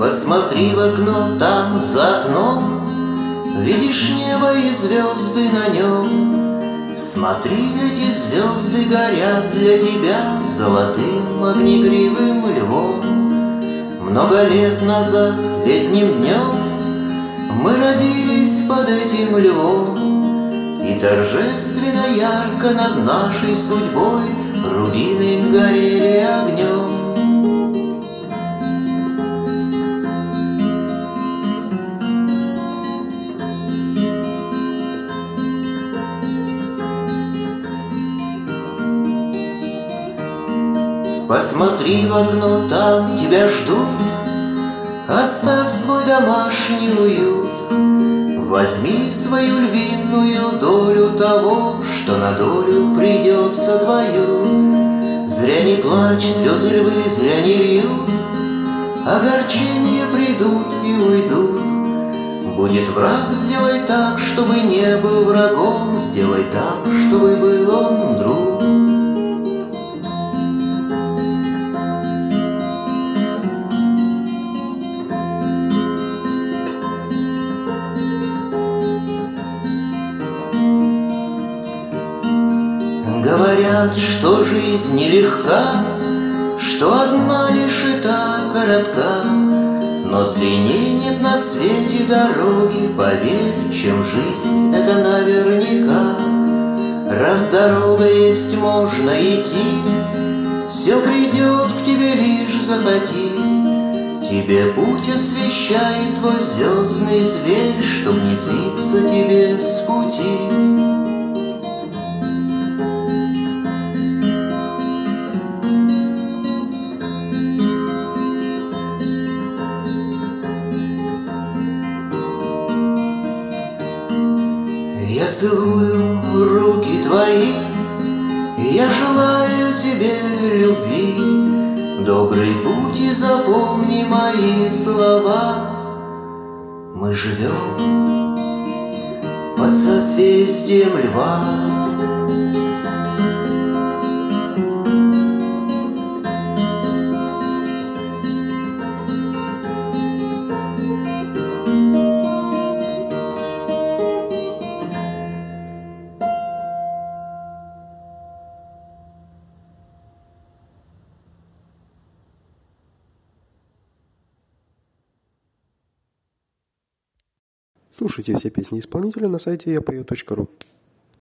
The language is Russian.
Посмотри в окно, там за окном видишь небо и звезды на нем. Смотри, эти звезды горят для тебя золотым огнегривым львом. Много лет назад, летним днем, мы родились под этим львом, и торжественно ярко над нашей судьбой рубины горели огнем. Посмотри в окно, там тебя ждут, оставь свой домашний уют. Возьми свою львиную долю того, что на долю придется твою. Зря не плачь, слезы львы зря не льют, огорчения придут и уйдут. Будет враг, сделай так, чтобы не был врагом, сделай так, чтобы был он друг. Говорят, что жизнь нелегка, что одна лишь и так коротка, но длинней нет на свете дороги, поверь, чем жизнь, это наверняка. Раз дорога есть, можно идти, все придет к тебе, лишь захоти. Тебе путь освещает твой звездный зверь, чтоб не сбиться тебе с пути. Я целую руки твои, я желаю тебе любви. Добрый путь и запомни мои слова. Мы живем под созвездием льва. Слушайте все песни исполнителя на сайте yapою.ru.